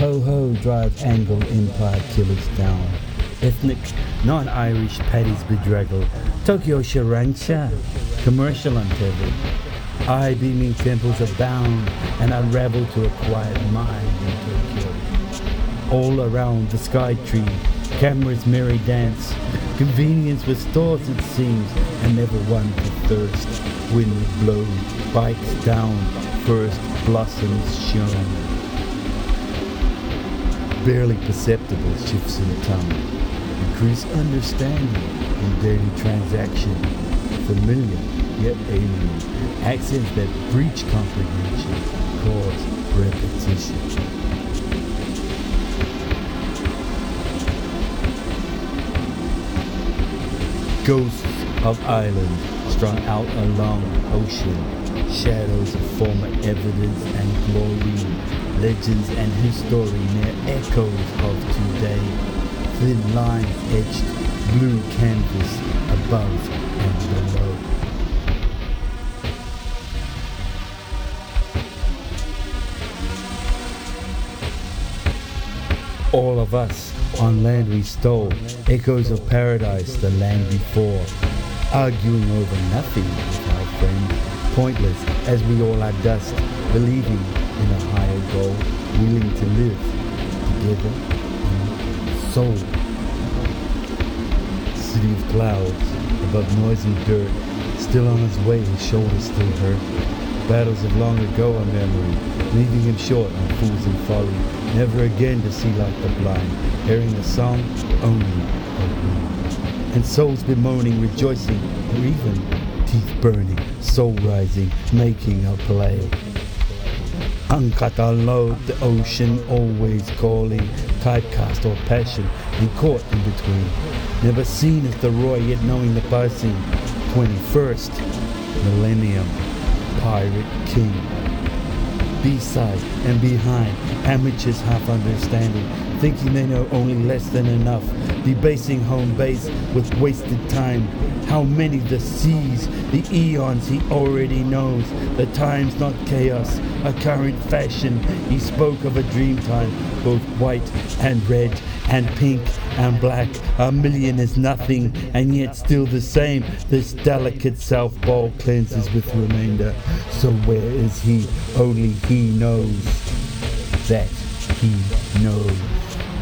Ho-ho drive Anglo Empire killers down. Ethnic, non-Irish paddies bedraggle. Tokyo Sharancha, commercial on TV. Eye beaming temples abound and unravel to a quiet mind in Tokyo. All around the sky tree, cameras merry dance. Convenience restores it seems, and never one to thirst. Wind blow, bikes down, first blossoms shown. Barely perceptible shifts in tone. Increase understanding in daily transaction. Familiar yet alien. Accents that breach comprehension cause repetition. Ghosts of island strung out along ocean. Shadows of former evidence and glory. Legends and history near echoes of today. Thin lines etched, blue canvas above and below. All of us on land we stole, echoes of paradise, the land before, arguing over nothing with our friends, pointless as we all are dust, believing in a higher goal, willing to live together in soul. City of clouds, above noisy dirt, still on his way, his shoulders still hurt. Battles of long ago are memory, leaving him short on fools and folly, never again to see like the blind, hearing the song only of wind. And souls bemoaning, rejoicing, or even teeth burning, soul rising, making a play. Uncut unload, the ocean always calling, typecast or passion, and caught in between. Never seen as the Roy, yet knowing the passing 21st millennium pirate king. B-side and behind, amateurs half understanding, thinking they know only less than enough, debasing home base with wasted time. How many the seas, the eons he already knows, the times not chaos, a current fashion. He spoke of a dream time, both white and red and pink and black. A million is nothing and yet still the same. This delicate self-ball cleanses with remainder. So where is he? Only he knows that he knows.